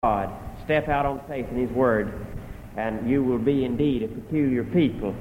God. Step out on faith in His Word, and you will be indeed a peculiar people.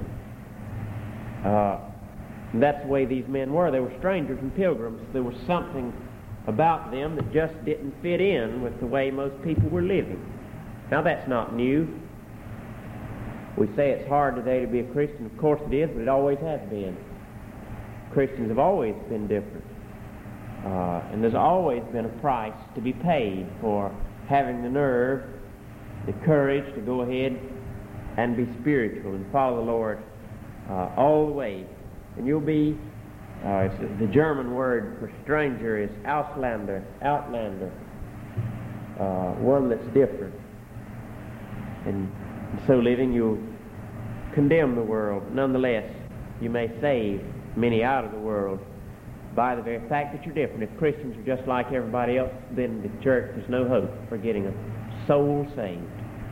That's the way these men were. They were strangers and pilgrims. There was something about them that just didn't fit in with the way most people were living. Now, that's not new. We say it's hard today to be a Christian. Of course it is, but it always has been. Christians have always been different. And there's always been a price to be paid for having the nerve, the courage to go ahead and be spiritual and follow the Lord all the way. And you'll be, the German word for stranger is Ausländer, outlander, one that's different. And so living, you'll condemn the world. Nonetheless, you may save many out of the world by the very fact that you're different. If Christians are just like everybody else, then the church has no hope for getting a soul saved.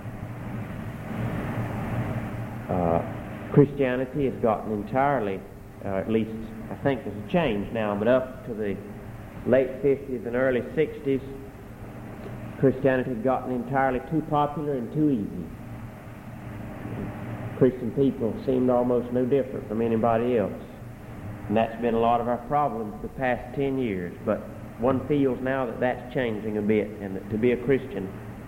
Christianity has gotten entirely, at least I think there's a change now, but up to the late 50s and early 60s, Christianity has gotten entirely too popular and too easy. Christian people seemed almost no different from anybody else. And that's been a lot of our problems the past 10 years. But one feels now that that's changing a bit, and that to be a Christian,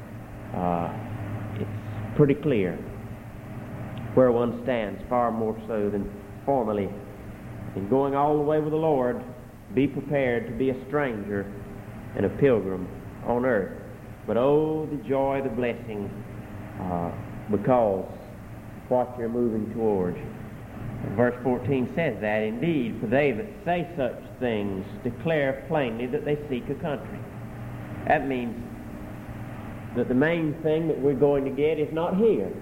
it's pretty clear where one stands, far more so than formerly. In going all the way with the Lord, be prepared to be a stranger and a pilgrim on earth. But oh, the joy, the blessing, because of what you're moving towards. Verse 14 says that, indeed, for they that say such things declare plainly that they seek a country. That means that the main thing that we're going to get is not here.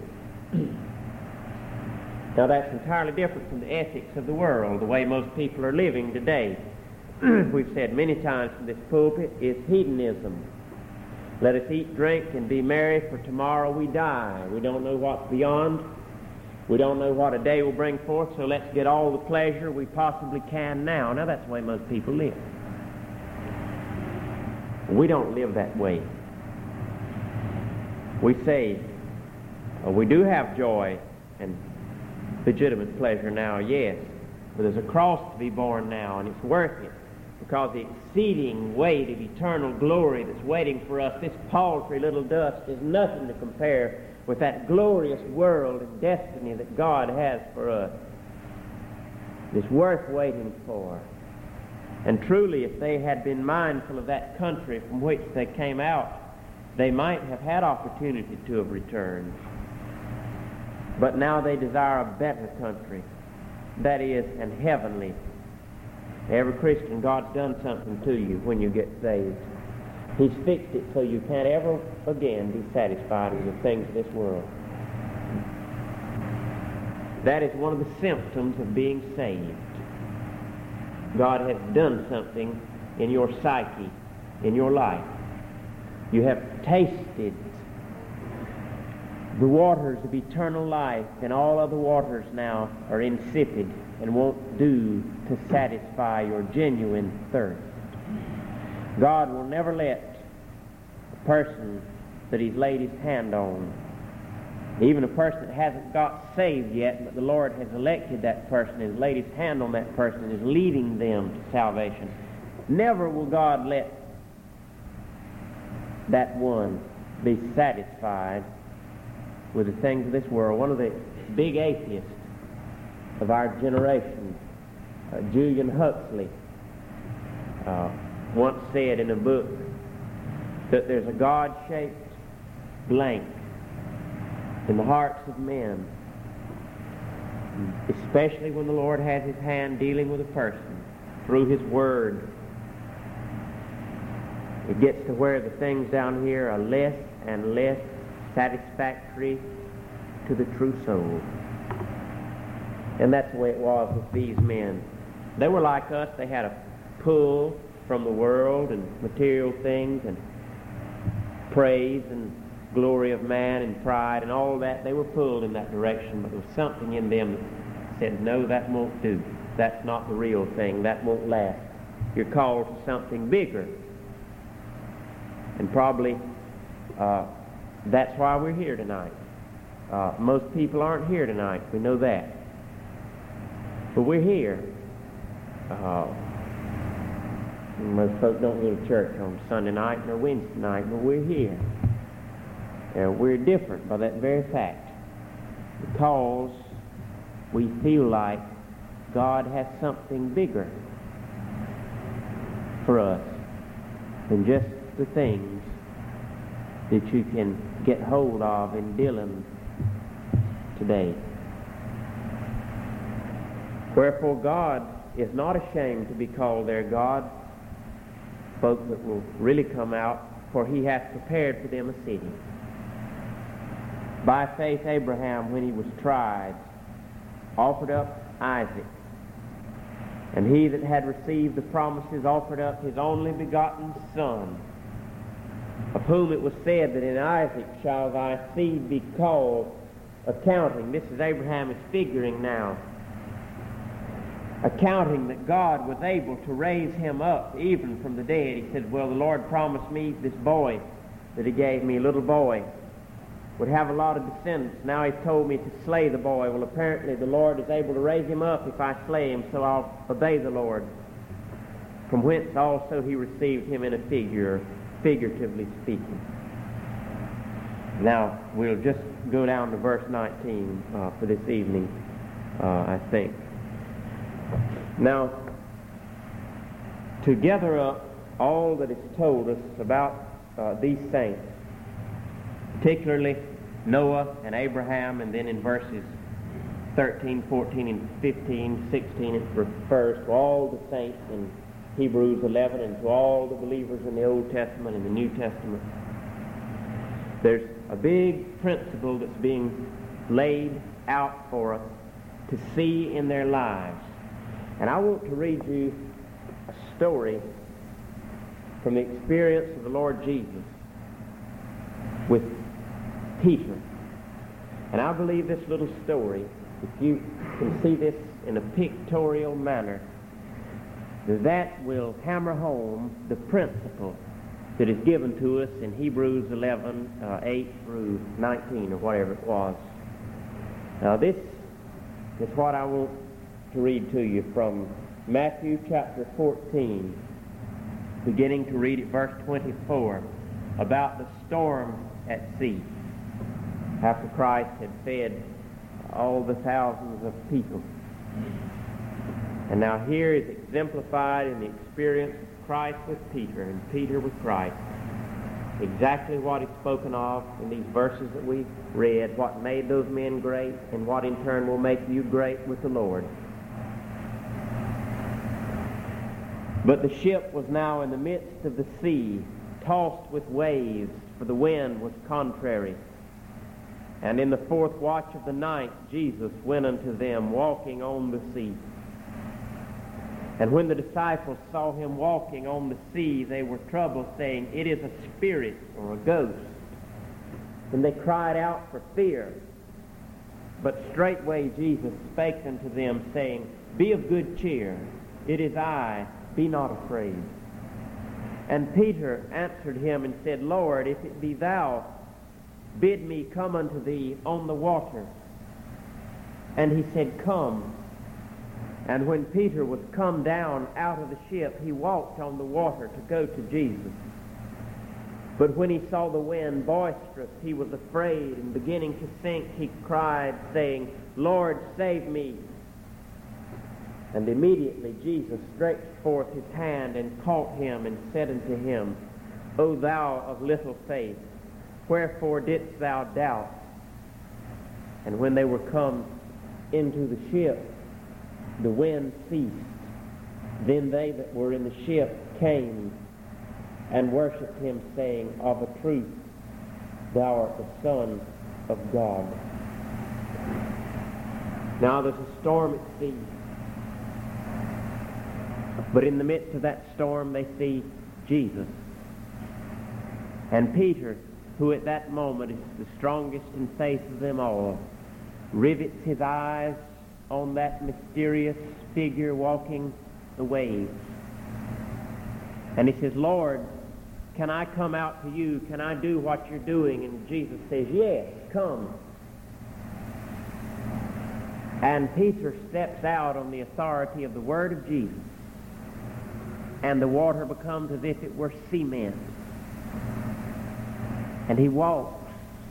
Now, that's entirely different from the ethics of the world, the way most people are living today. We've said many times from this pulpit, it's hedonism. Let us eat, drink, and be merry, for tomorrow we die. We don't know what's beyond. We don't know what a day will bring forth, so let's get all the pleasure we possibly can now. Now, that's the way most people live. We don't live that way. We say, we do have joy and legitimate pleasure now, yes, but there's a cross to be borne now, and it's worth it, because the exceeding weight of eternal glory that's waiting for us, this paltry little dust, is nothing to compare with that glorious world and destiny that God has for us. It's worth waiting for. And truly, if they had been mindful of that country from which they came out, they might have had opportunity to have returned. But now they desire a better country, that is, an heavenly. Every Christian, God's done something to you when you get saved. He's fixed it so you can't ever again be satisfied with the things of this world. That is one of the symptoms of being saved. God has done something in your psyche, in your life. You have tasted the waters of eternal life, and all other waters now are insipid and won't do to satisfy your genuine thirst. God will never let a person that He's laid His hand on, even a person that hasn't got saved yet, but the Lord has elected that person, has laid His hand on that person, and is leading them to salvation. Never will God let that one be satisfied with the things of this world. One of the big atheists of our generation, Julian Huxley, once said in a book that there's a God-shaped blank in the hearts of men, especially when the Lord has His hand dealing with a person through His Word. It gets to where the things down here are less and less satisfactory to the true soul. And that's the way it was with these men. They were like us. They had a pull from the world and material things and praise and glory of man and pride and all that. They were pulled in that direction, but there was something in them that said, no, that won't do. That's not the real thing. That won't last. You're called to something bigger. And probably That's why we're here tonight. Most people aren't here tonight. We know that. But we're here. Most folks don't go to church on Sunday night nor Wednesday night, but we're here. And we're different by that very fact, because we feel like God has something bigger for us than just the things that you can get hold of in Dillon today. Wherefore God is not ashamed to be called their God, folk that will really come out, for he hath prepared for them a city. By faith Abraham, when he was tried, offered up Isaac. And he that had received the promises offered up his only begotten Son, of whom it was said that in Isaac shall thy seed be called, accounting. This is Abraham is figuring now. Accounting that God was able to raise him up even from the dead. He said, well, the Lord promised me this boy that he gave me, a little boy, would have a lot of descendants. Now he's told me to slay the boy. Well, apparently the Lord is able to raise him up if I slay him, so I'll obey the Lord. From whence also he received him in a figure, figuratively speaking. Now, we'll just go down to verse 19 for this evening, I think. Now, to gather up all that is told us about these saints, particularly Noah and Abraham, and then in verses 13, 14, and 15, 16, it refers to all the saints in Hebrews 11 and to all the believers in the Old Testament and the New Testament. There's a big principle that's being laid out for us to see in their lives. And I want to read you a story from the experience of the Lord Jesus with Peter. And I believe this little story, if you can see this in a pictorial manner, that will hammer home the principle that is given to us in Hebrews 11, 8 through 19, or whatever it was. Now this is what I want to read to you from Matthew chapter 14, beginning to read at verse 24, about the storm at sea, after Christ had fed all the thousands of people. And now here is exemplified in the experience of Christ with Peter, and Peter with Christ, exactly what is spoken of in these verses that we read, what made those men great, and what in turn will make you great with the Lord. But the ship was now in the midst of the sea, tossed with waves, for the wind was contrary. And in the fourth watch of the night, Jesus went unto them, walking on the sea. And when the disciples saw him walking on the sea, they were troubled, saying, It is a spirit, or a ghost. And they cried out for fear. But straightway Jesus spake unto them, saying, Be of good cheer, it is I, be not afraid. And Peter answered him and said, Lord, if it be thou, bid me come unto thee on the water. And he said, Come. And when Peter was come down out of the ship, he walked on the water to go to Jesus. But when he saw the wind boisterous, he was afraid, and beginning to sink, he cried, saying, Lord, save me. And immediately Jesus stretched forth his hand and caught him and said unto him, O thou of little faith, wherefore didst thou doubt? And when they were come into the ship, the wind ceased. Then they that were in the ship came and worshipped him, saying, Of a truth, thou art the Son of God. Now there's a storm at sea. But in the midst of that storm, they see Jesus. And Peter, who at that moment is the strongest in faith of them all, rivets his eyes on that mysterious figure walking the waves. And he says, Lord, can I come out to you? Can I do what you're doing? And Jesus says, yes, come. And Peter steps out on the authority of the Word of Jesus, and the water becomes as if it were cement. And he walks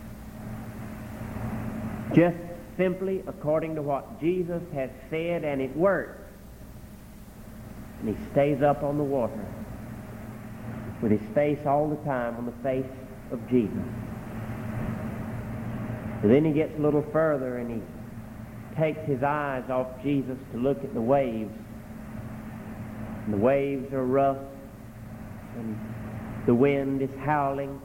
just simply according to what Jesus has said, and it works. And he stays up on the water with his face all the time on the face of Jesus. And then he gets a little further and he takes his eyes off Jesus to look at the waves. And the waves are rough and the wind is howling.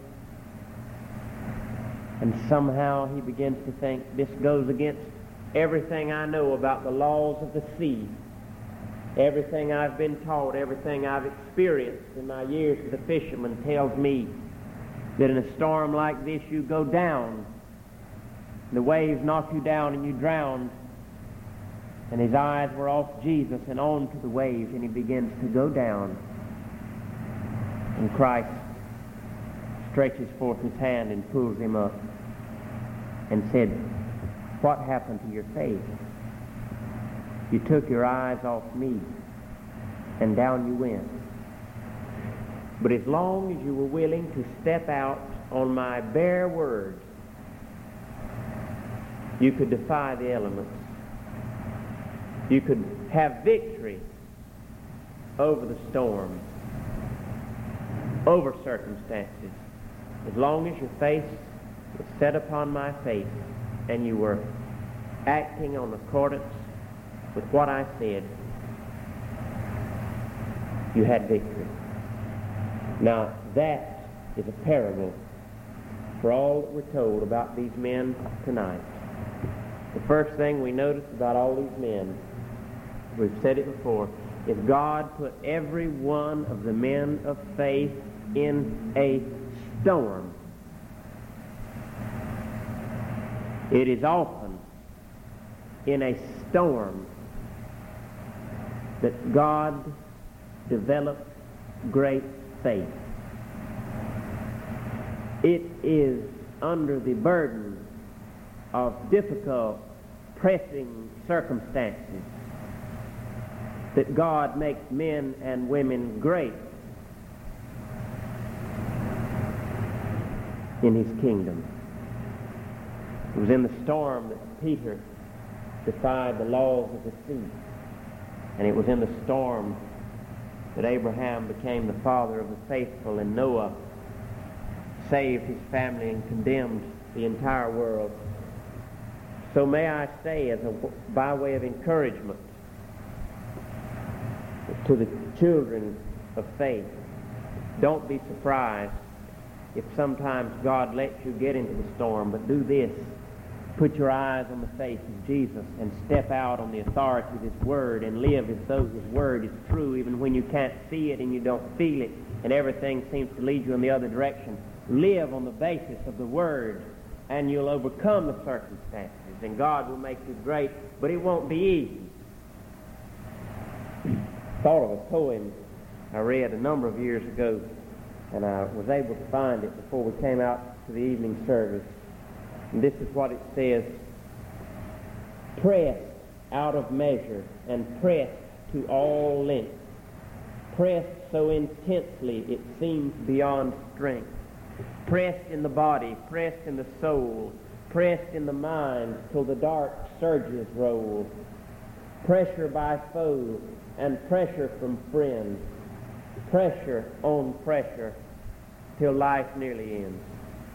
And somehow he begins to think, this goes against everything I know about the laws of the sea. Everything I've been taught, everything I've experienced in my years as a fisherman tells me that in a storm like this you go down. The waves knock you down and you drown. And his eyes were off Jesus and on to the waves, and he begins to go down. And Christ stretches forth his hand and pulls him up and said, what happened to your faith? You took your eyes off me, and down you went. But as long as you were willing to step out on my bare word, you could defy the elements. You could have victory over the storm, over circumstances, as long as your face was set upon my face and you were acting on accordance with what I said. You had victory. Now that is a parable for all that we're told about these men tonight. The first thing we notice about all these men, we've said it before, is God put every one of the men of faith in a storm. It is often in a storm that God develops great faith. It is under the burden of difficult, pressing circumstances that God makes men and women great in his kingdom. It was in the storm that Peter defied the laws of the sea. And it was in the storm that Abraham became the father of the faithful, and Noah saved his family and condemned the entire world. So may I say, by way of encouragement to the children of faith, don't be surprised if sometimes God lets you get into the storm, but do this. Put your eyes on the face of Jesus and step out on the authority of his word and live as though his word is true, even when you can't see it and you don't feel it and everything seems to lead you in the other direction. Live on the basis of the word and you'll overcome the circumstances, and God will make you great, but it won't be easy. I thought of a poem I read a number of years ago, and I was able to find it before we came out to the evening service. And this is what it says: pressed out of measure and pressed to all length, pressed so intensely it seems beyond strength, pressed in the body, pressed in the soul, pressed in the mind till the dark surges roll, pressure by foes and pressure from friends, pressure on pressure till life nearly ends.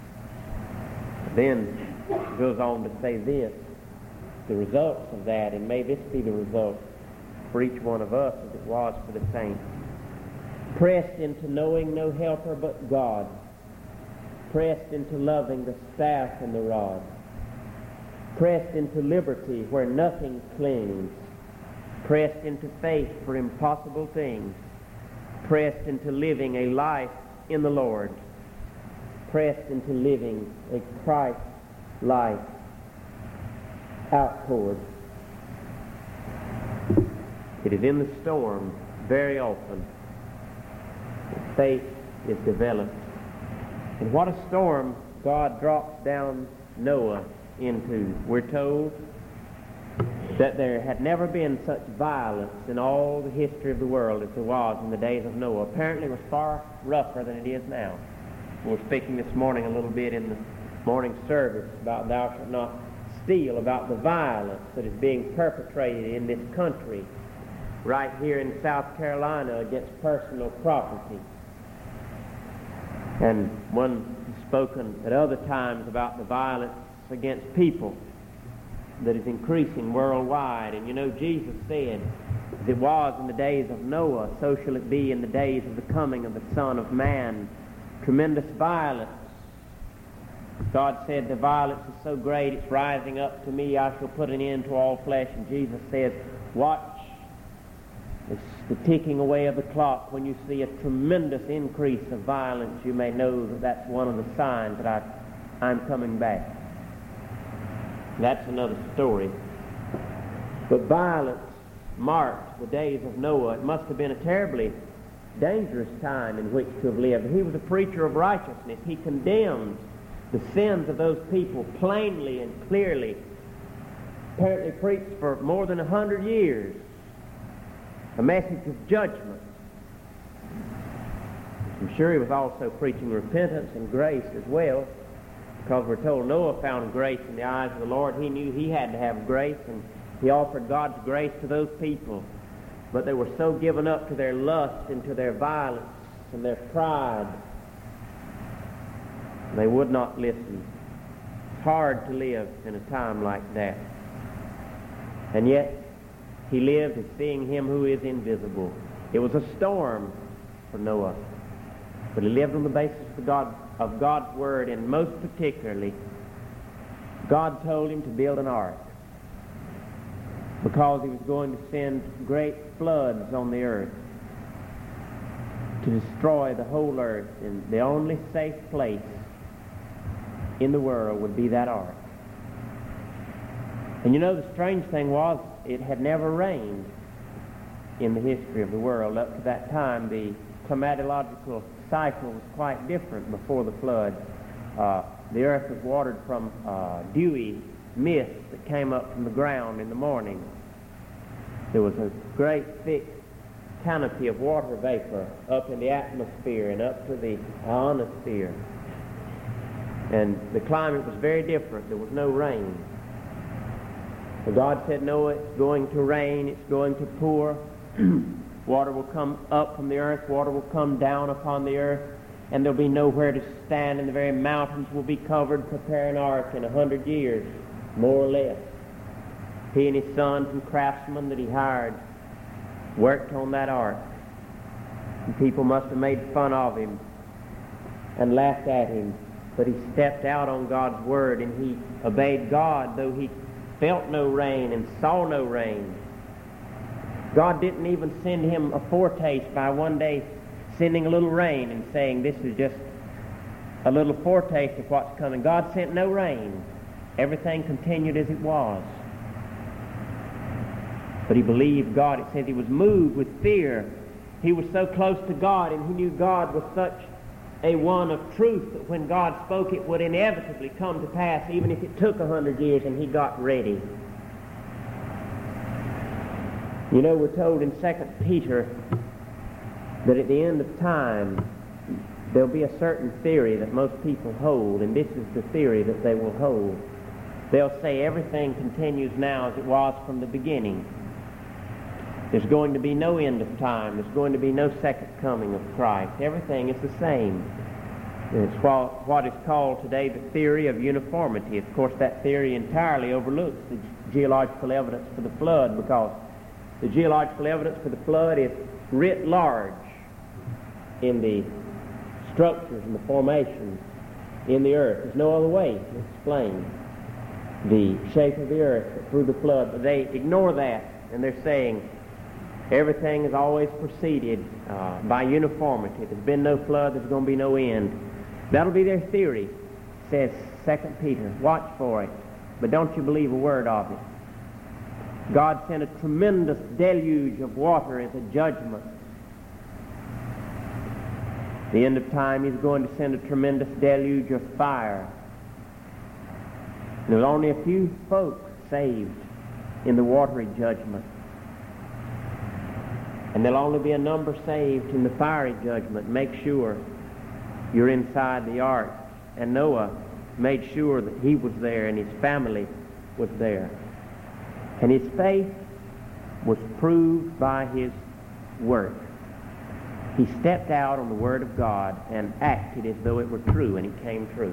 Then it goes on to say this, the results of that, and may this be the result for each one of us as it was for the saints. Pressed into knowing no helper but God, pressed into loving the staff and the rod, pressed into liberty where nothing clings, pressed into faith for impossible things, pressed into living a life in the Lord, pressed into living a Christ-like outpoured. It is in the storm very often that faith is developed. And what a storm God drops down Noah into. We're told that there had never been such violence in all the history of the world as there was in the days of Noah. Apparently it was far rougher than it is now. We were speaking this morning a little bit in the morning service about thou shalt not steal, about the violence that is being perpetrated in this country right here in South Carolina against personal property. And one has spoken at other times about the violence against people that is increasing worldwide. And you know, Jesus said, as it was in the days of Noah, so shall it be in the days of the coming of the Son of Man. Tremendous violence. God said, the violence is so great, it's rising up to me, I shall put an end to all flesh. And Jesus says, watch the ticking away of the clock. When you see a tremendous increase of violence, you may know that that's one of the signs that I'm coming back. That's another story. But violence marked the days of Noah. It must have been a terribly dangerous time in which to have lived. He was a preacher of righteousness. He condemned the sins of those people plainly and clearly. Apparently preached for more than 100 years a message of judgment. I'm sure he was also preaching repentance and grace as well, because we're told Noah found grace in the eyes of the Lord. He knew he had to have grace, and he offered God's grace to those people. But they were so given up to their lust and to their violence and their pride, they would not listen. It's hard to live in a time like that. And yet, he lived as seeing him who is invisible. It was a storm for Noah, but he lived on the basis of God's Word, and most particularly, God told him to build an ark because he was going to send great floods on the earth to destroy the whole earth, and the only safe place in the world would be that ark. And you know, the strange thing was, it had never rained in the history of the world. Up to that time, the climatological cycle was quite different before the flood. The earth was watered from dewy mist that came up from the ground in the morning. There was a great thick canopy of water vapor up in the atmosphere and up to the ionosphere. And the climate was very different. There was no rain. So God said, Noah, it's going to rain, it's going to pour. Water will come up from the earth, water will come down upon the earth, and there'll be nowhere to stand, and the very mountains will be covered. Prepare an ark in 100 years, more or less. He and his sons and craftsmen that he hired worked on that ark. And people must have made fun of him and laughed at him, but he stepped out on God's word, and he obeyed God, though he felt no rain and saw no rain. God didn't even send him a foretaste by one day sending a little rain and saying, this is just a little foretaste of what's coming. God sent no rain. Everything continued as it was. But he believed God. It says he was moved with fear. He was so close to God, and he knew God was such a one of truth that when God spoke, it would inevitably come to pass, even if it took 100 years, and he got ready. You know, we're told in 2 Peter that at the end of time, there'll be a certain theory that most people hold, and this is the theory that they will hold. They'll say everything continues now as it was from the beginning. There's going to be no end of time. There's going to be no second coming of Christ. Everything is the same. And it's what is called today the theory of uniformity. Of course, that theory entirely overlooks the geological evidence for the flood, because the geological evidence for the flood is writ large in the structures and the formations in the earth. There's no other way to explain the shape of the earth through the flood. But they ignore that, and they're saying everything has always proceeded by uniformity. There's been no flood, there's going to be no end. That'll be their theory, says 2 Peter. Watch for it, but don't you believe a word of it. God sent a tremendous deluge of water as a judgment. At the end of time, He's going to send a tremendous deluge of fire. And there was only a few folk saved in the watery judgment. And there'll only be a number saved in the fiery judgment. Make sure you're inside the ark. And Noah made sure that he was there and his family was there. And his faith was proved by his work. He stepped out on the Word of God and acted as though it were true, and it came true.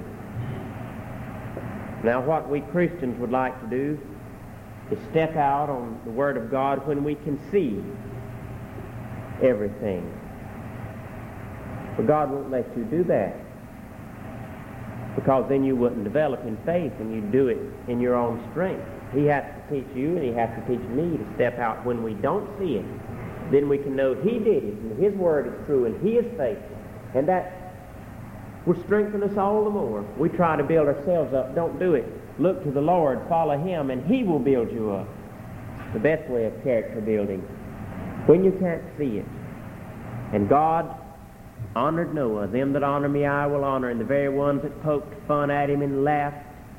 Now, what we Christians would like to do is step out on the Word of God when we can see everything. But God won't let you do that, because then you wouldn't develop in faith and you'd do it in your own strength. He has to teach you and He has to teach me to step out when we don't see it. Then we can know He did it and His Word is true and He is faithful. And that will strengthen us all the more. We try to build ourselves up. Don't do it. Look to the Lord, follow Him, and He will build you up. The best way of character building. When you can't see it. And God honored Noah. Them that honor me I will honor. And the very ones that poked fun at him and laughed,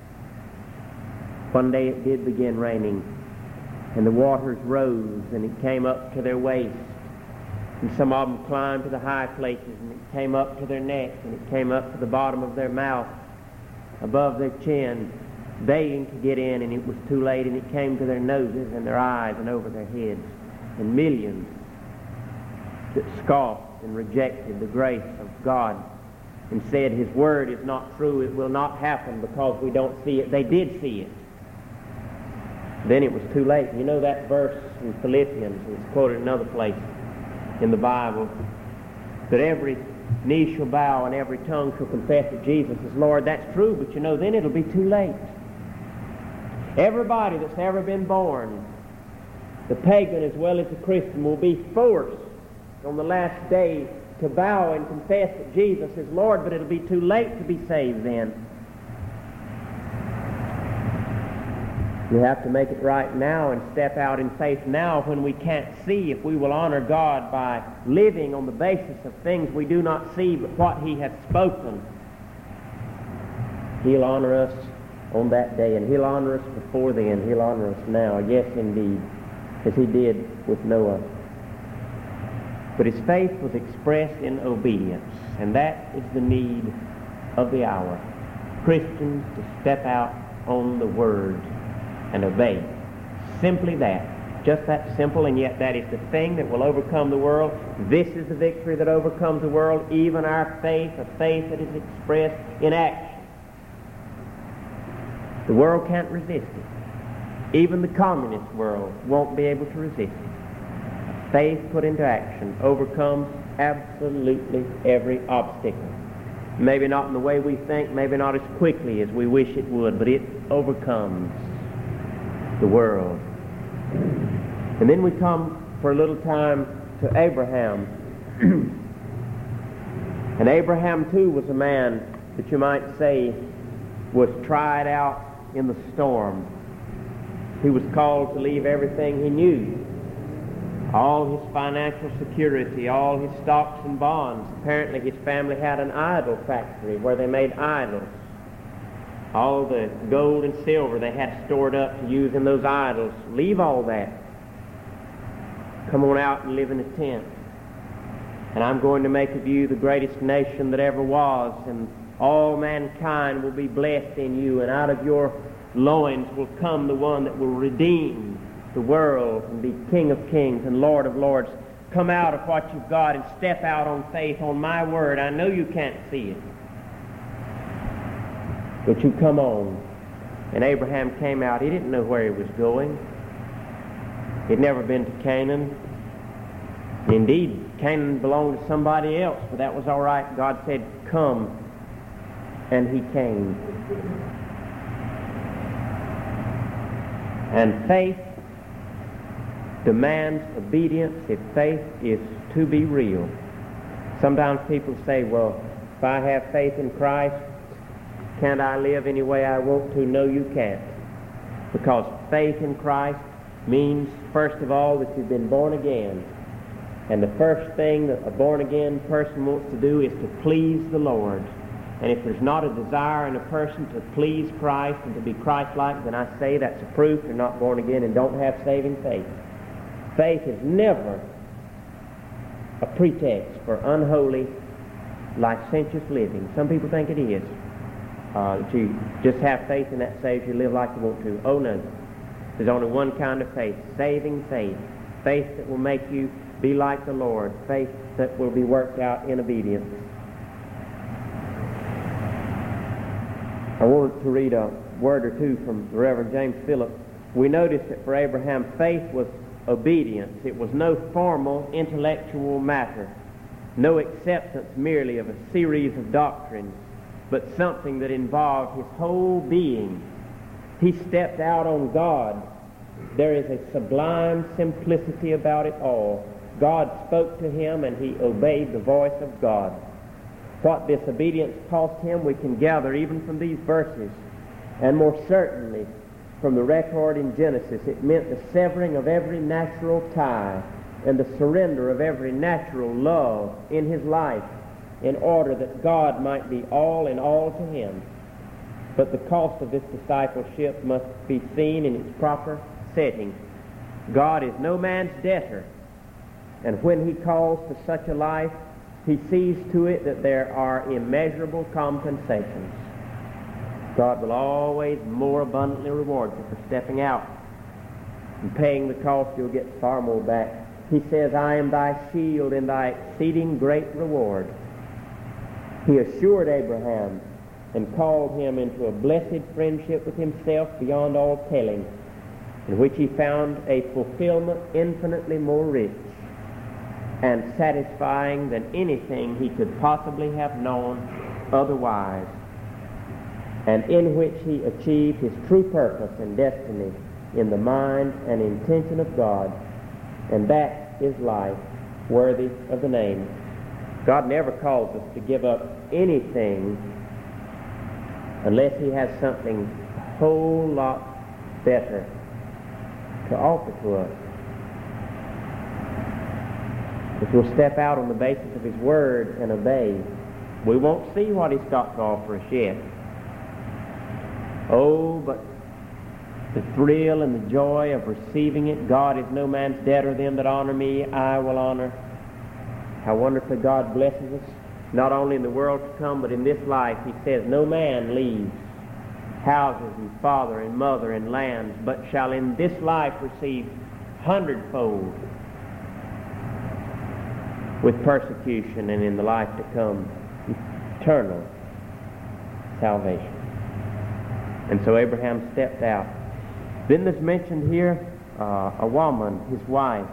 one day it did begin raining, and the waters rose, and it came up to their waist. And some of them climbed to the high places, and it came up to their necks, and it came up to the bottom of their mouth, above their chin, begging to get in, and it was too late, and it came to their noses and their eyes and over their heads. And millions that scoffed and rejected the grace of God and said His Word is not true, it will not happen because we don't see it. They did see it. Then it was too late. You know that verse in Philippians, it's quoted in another place in the Bible, that every knee shall bow and every tongue shall confess that Jesus is Lord. That's true, but you know, then it'll be too late. Everybody that's ever been born, the pagan as well as the Christian, will be forced on the last day to bow and confess that Jesus is Lord, but it'll be too late to be saved then. We have to make it right now and step out in faith now when we can't see, if we will honor God by living on the basis of things we do not see but what He hath spoken. He'll honor us on that day, and He'll honor us before then. He'll honor us now, yes indeed, as He did with Noah. But his faith was expressed in obedience, and that is the need of the hour. Christians to step out on the Word and obey. Simply that. Just that simple, and yet that is the thing that will overcome the world. This is the victory that overcomes the world, even our faith, a faith that is expressed in action. The world can't resist it. Even the communist world won't be able to resist it. Faith put into action overcomes absolutely every obstacle. Maybe not in the way we think, maybe not as quickly as we wish it would, but it overcomes the world. And then we come for a little time to Abraham. And Abraham too was a man that you might say was tried out in the storm. He was called to leave everything he knew. All his financial security, all his stocks and bonds. Apparently his family had an idol factory where they made idols. All the gold and silver they had stored up to use in those idols. Leave all that. Come on out and live in a tent. And I'm going to make of you the greatest nation that ever was, and all mankind will be blessed in you, and out of your loins will come the one that will redeem the world and be King of kings and Lord of lords. Come out of what you've got and step out on faith on my word. I know you can't see it, but you come on. And Abraham came out. He didn't know where he was going. He'd never been to Canaan. Indeed, Canaan belonged to somebody else, but that was all right. God said, come, and he came. And faith demands obedience if faith is to be real. Sometimes people say, well, if I have faith in Christ, can't I live any way I want to? No, you can't. Because faith in Christ means, first of all, that you've been born again. And the first thing that a born-again person wants to do is to please the Lord. And if there's not a desire in a person to please Christ and to be Christ-like, then I say that's a proof they're not born again and don't have saving faith. Faith is never a pretext for unholy, licentious living. Some people think it is. That you just have faith and that saves you, live like you want to. Oh no. There's only one kind of faith, saving faith. Faith that will make you be like the Lord. Faith that will be worked out in obedience. I wanted to read a word or two from the Reverend James Phillips. We notice that for Abraham, faith was obedience. It was no formal intellectual matter, no acceptance merely of a series of doctrines, but something that involved his whole being. He stepped out on God. There is a sublime simplicity about it all. God spoke to him and he obeyed the voice of God. What this obedience cost him we can gather even from these verses, and more certainly from the record in Genesis. It meant the severing of every natural tie and the surrender of every natural love in his life in order that God might be all in all to him. But the cost of this discipleship must be seen in its proper setting. God is no man's debtor, and when he calls for such a life, he sees to it that there are immeasurable compensations. God will always more abundantly reward you for stepping out and paying the cost. You'll get far more back. He says, I am thy shield and thy exceeding great reward. He assured Abraham and called him into a blessed friendship with himself beyond all telling, in which he found a fulfillment infinitely more rich and satisfying than anything he could possibly have known otherwise, and in which he achieved his true purpose and destiny in the mind and intention of God, and that is life worthy of the name. God never calls us to give up anything unless he has something a whole lot better to offer to us. If we'll step out on the basis of his word and obey, we won't see what he's got to offer us yet. Oh, but the thrill and the joy of receiving it. God is no man's debtor. Them that honor me, I will honor. How wonderfully God blesses us, not only in the world to come, but in this life. He says, no man leaves houses and father and mother and lands, but shall in this life receive hundredfold with persecution, and in the life to come, eternal salvation. And so Abraham stepped out. Then there's mentioned here a woman, his wife,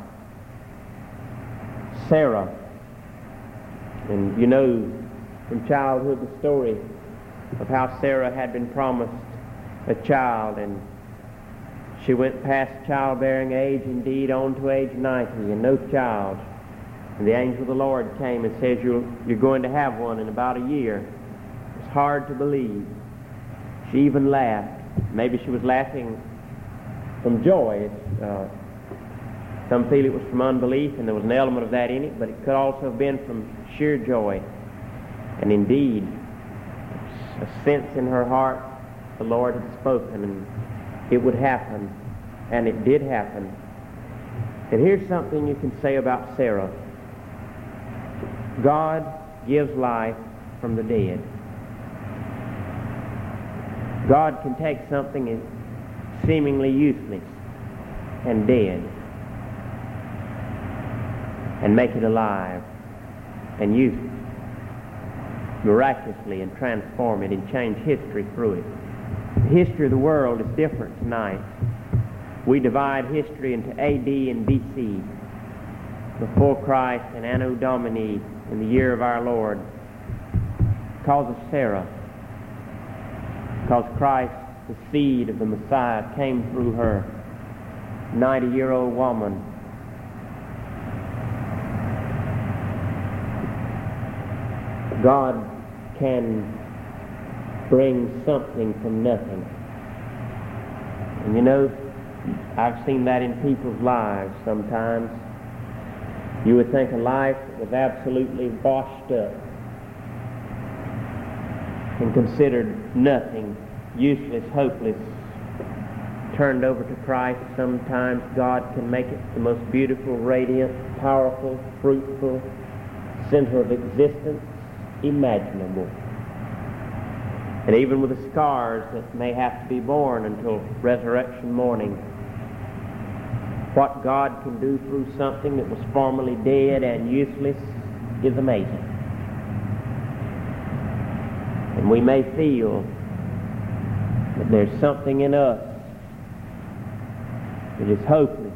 Sarah. And you know from childhood the story of how Sarah had been promised a child, and she went past childbearing age, indeed on to age 90, and no child. And the angel of the Lord came and says, you're going to have one in about a year. It's hard to believe. She even laughed. Maybe she was laughing from joy. Some feel it was from unbelief, and there was an element of that in it, but it could also have been from sheer joy. And indeed, a sense in her heart, the Lord had spoken, and it would happen, and it did happen. And here's something you can say about Sarah. God gives life from the dead. God can take something as seemingly useless and dead and make it alive and use it miraculously and transform it and change history through it. The history of the world is different tonight. We divide history into AD and BC, before Christ and Anno Domini, in the year of our Lord, because of Sarah, because Christ, the seed of the Messiah, came through her, 90-year-old woman. God can bring something from nothing. And you know, I've seen that in people's lives sometimes. You would think a life that was absolutely washed up and considered nothing, useless, hopeless, turned over to Christ. Sometimes God can make it the most beautiful, radiant, powerful, fruitful center of existence imaginable. And even with the scars that may have to be borne until resurrection morning, what God can do through something that was formerly dead and useless is amazing. And we may feel that there's something in us that is hopeless.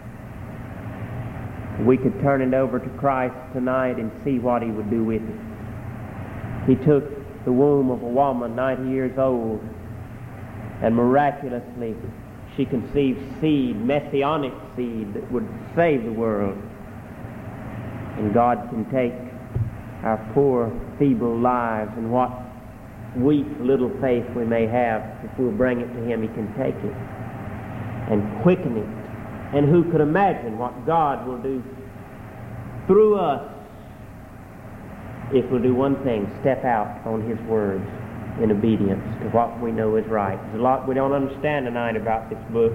We could turn it over to Christ tonight and see what He would do with it. He took the womb of a woman 90 years old, and miraculously she conceived seed, messianic seed, that would save the world. And God can take our poor, feeble lives and what weak little faith we may have, if we'll bring it to Him, He can take it and quicken it. And who could imagine what God will do through us if we'll do one thing: step out on His words in obedience to what we know is right. There's a lot we don't understand tonight about this book.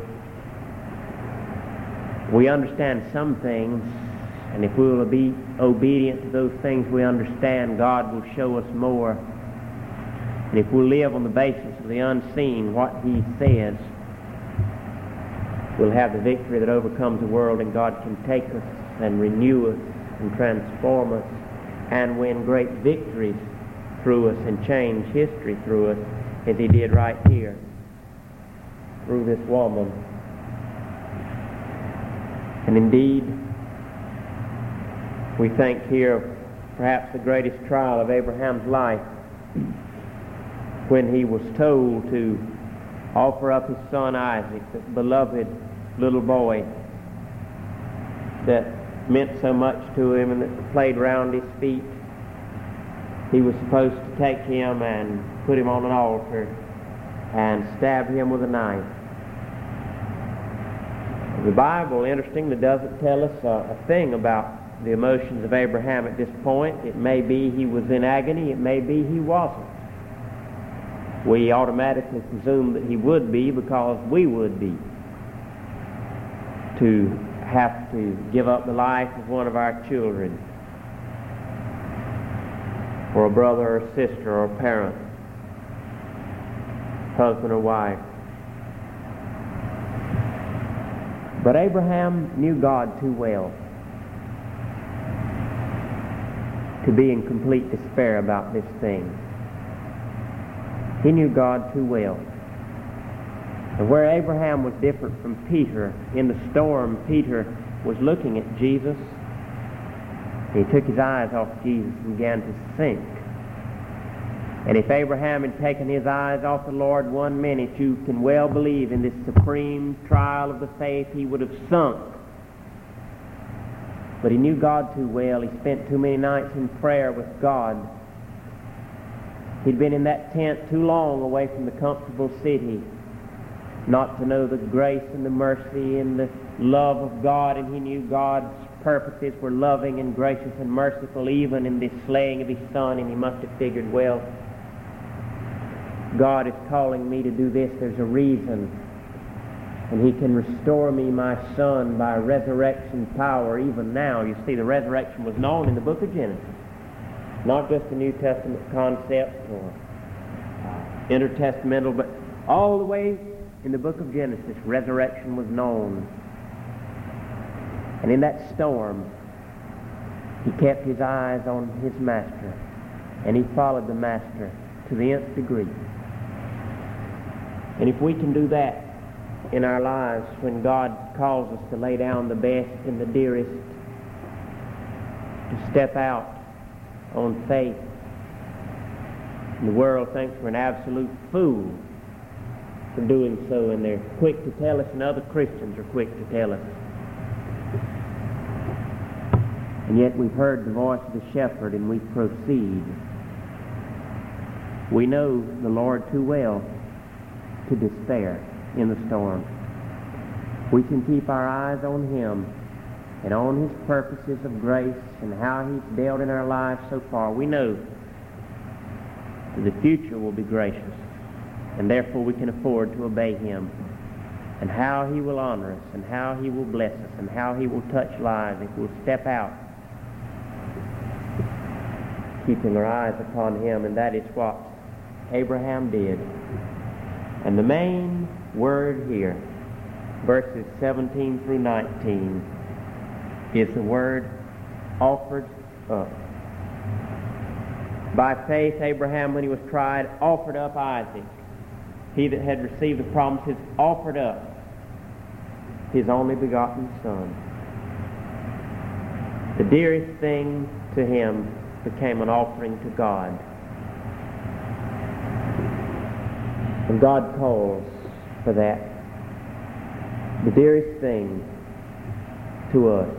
We understand some things, and if we will be obedient to those things we understand, God will show us more. And if we'll live on the basis of the unseen, what He says, we'll have the victory that overcomes the world, and God can take us and renew us and transform us and win great victories through us and change history through us, as He did right here through this woman. And indeed, we think here of perhaps the greatest trial of Abraham's life, when he was told to offer up his son Isaac, that beloved little boy that meant so much to him and that played round his feet. He was supposed to take him and put him on an altar and stab him with a knife. The Bible, interestingly, doesn't tell us a thing about the emotions of Abraham at this point. It may be he was in agony, it may be he wasn't. We automatically presume that he would be because we would be, to have to give up the life of one of our children, or a brother or sister or a parent, husband or wife. But Abraham knew God too well to be in complete despair about this thing. He knew God too well. And where Abraham was different from Peter, in the storm, Peter was looking at Jesus. He took his eyes off Jesus and began to sink. And if Abraham had taken his eyes off the Lord 1 minute, you can well believe in this supreme trial of the faith he would have sunk. But he knew God too well. He spent too many nights in prayer with God. He'd been in that tent too long away from the comfortable city not to know the grace and the mercy and the love of God, and he knew God's purposes were loving and gracious and merciful even in this slaying of his son, and he must have figured, well, God is calling me to do this. There's a reason. And He can restore me my son by resurrection power even now. You see, the resurrection was known in the book of Genesis. Not just a New Testament concept or intertestamental, but all the way in the book of Genesis, resurrection was known. And in that storm, he kept his eyes on his master, and he followed the master to the nth degree. And if we can do that in our lives when God calls us to lay down the best and the dearest, to step out on faith, and the world thinks we're an absolute fool for doing so, and they're quick to tell us, and other Christians are quick to tell us. And yet we've heard the voice of the shepherd and we proceed. We know the Lord too well to despair in the storm. We can keep our eyes on Him and on His purposes of grace and how He's dealt in our lives so far, we know that the future will be gracious, and therefore we can afford to obey Him, and how He will honor us, and how He will bless us, and how He will touch lives if we'll step out, keeping our eyes upon Him. And that is what Abraham did. And the main word here, verses 17 through 19, is the word offered up. By faith, Abraham, when he was tried, offered up Isaac. He that had received the promises offered up his only begotten son. The dearest thing to him became an offering to God. And God calls for that. The dearest thing to us.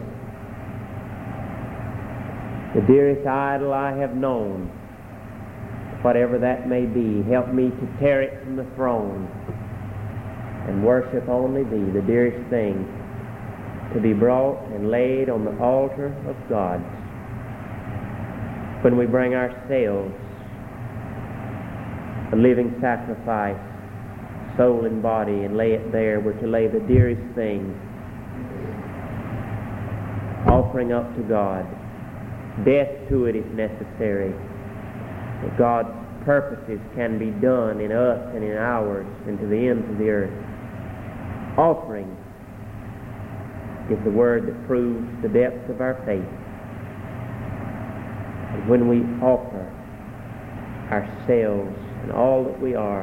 The dearest idol I have known, whatever that may be, help me to tear it from the throne and worship only Thee, the dearest thing to be brought and laid on the altar of God. When we bring ourselves, a living sacrifice, soul and body, and lay it there, we're to lay the dearest thing, offering up to God, death to it if necessary, that God's purposes can be done in us and in ours and to the ends of the earth. Offering is the word that proves the depth of our faith. And when we offer ourselves and all that we are,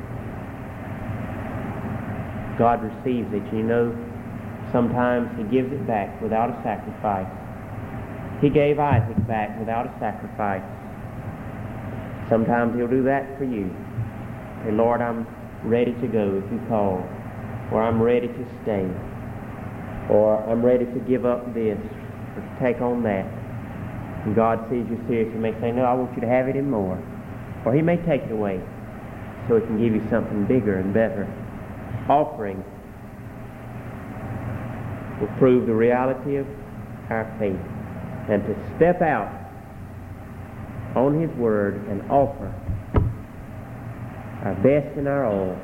God receives it. You know, sometimes He gives it back without a sacrifice. He gave Isaac back without a sacrifice. Sometimes He'll do that for you. Say, Lord, I'm ready to go if You call, or I'm ready to stay, or I'm ready to give up this, or to take on that. And God sees you serious. He may say, no, I want you to have it and more. Or He may take it away so He can give you something bigger and better. Offering will prove the reality of our faith. And to step out on His Word and offer our best and our all,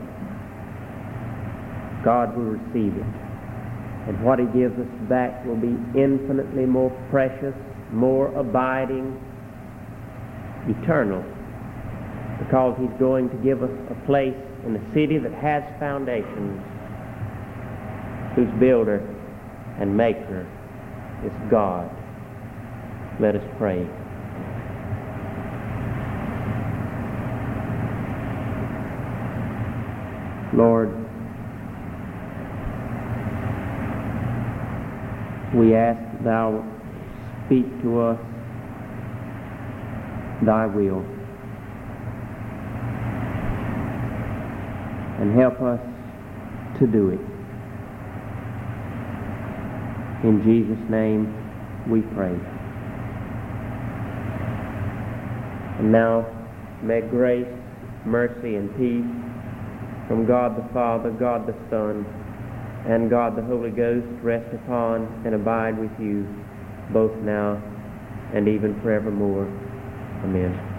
God will receive it. And what He gives us back will be infinitely more precious, more abiding, eternal, because He's going to give us a place in a city that has foundations, whose builder and maker is God. Let us pray. Lord, we ask that Thou speak to us Thy will, and help us to do it. In Jesus' name we pray. And now may grace, mercy, and peace from God the Father, God the Son, and God the Holy Ghost rest upon and abide with you both now and even forevermore. Amen.